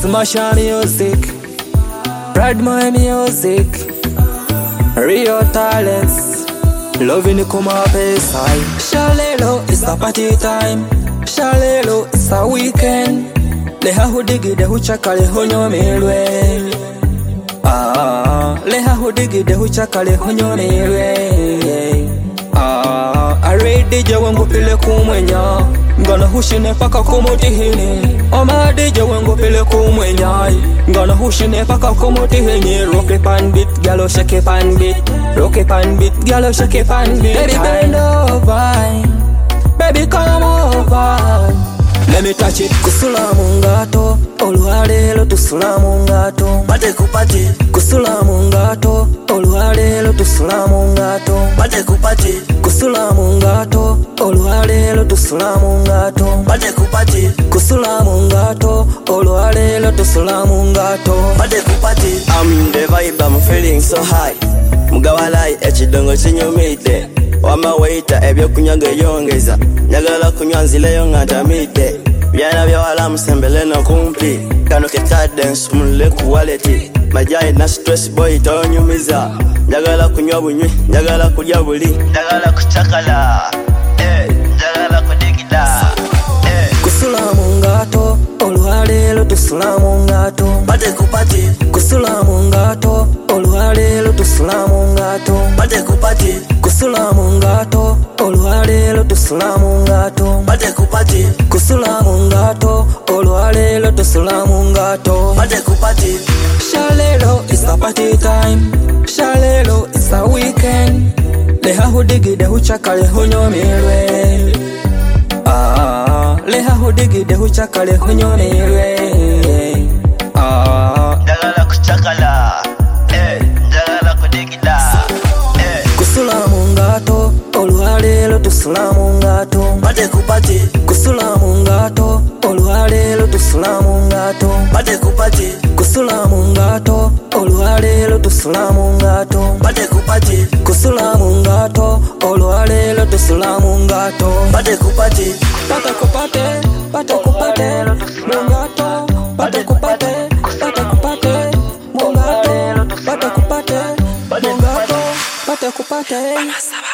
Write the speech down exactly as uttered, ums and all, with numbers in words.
Smasher music, Brad my music, real talents, loving it come up inside. Shalelo, it's a party time. Shalelo, it's a weekend. Leha hudigi de huchakale honyo milwe. Ah, leha hudigi de huchakale honyo milwe. Ah, aredi je wangu pile kumwenya. Ngana hushine paka kumuti hini. Omadi je wangu pile kumwenya. Ngana hushine paka kumuti hini. Rock it pan beat, galo shake it pan beat. Rock it pan beat, galo shake it pan beat. Baby bend over, baby come over. Let me touch it. Kusula mungato, oluhalelo tusula mungato. Bate kupati. Kusula mungato, oluhalelo tusula mungato. Bate kupati. Kusula mungato, oluhalelo tusula mungato. Bate kupati. Kusula mungato, oluhalelo tusula mungato. Bate kupati. I'm in the vibe, I'm feeling so high. Mugawalai echidongo chinyumite. Wama waita ebyo kunyaga yongeza. Nyagala kunywa nzileyo ngatamite. Byana bya wala musembele no kumpi. Kano ke cadence munle ku wallet. Majai na stress boy tonyumiza. Nyagala kunywa bunywi, nyagala kulya buli. Nyagala kuchakala. Eh, nyagala kudigida. Eh. Kusula mungato, oluhalelo tusula mungato. Bate kupati. Kusula mungato, oluhalelo tusula mungato. Bate kupati. Kusula mungato, oluhalelo tusula mungato. Bate kupati. Kusula mungato, oluhalelo tusula mungato. Bate kupati. Shalelo, it's a party time. Shalelo, it's a weekend. Leha hudigi de huchakale honyo milwe. Ah, leha hudigi de huchakale honyo milwe. Ah, njagala kuchakala. Eh, njagala kudigida. Eh. Kusula mungato, oluhalelo tusula mungato. Bate kupati. Kusula mungato, oluhalelo tusula mungato. Bate kupati. Kusula mungato, oluhalelo tusula mungato. Bate kupati. Kusula mungato, oluhalelo tusula mungato. Bate kupati. Bate kupate, bate kupate, mungato. Bate kupate, bate kupate, mungato. Bate kupate, mungato. Bate kupate.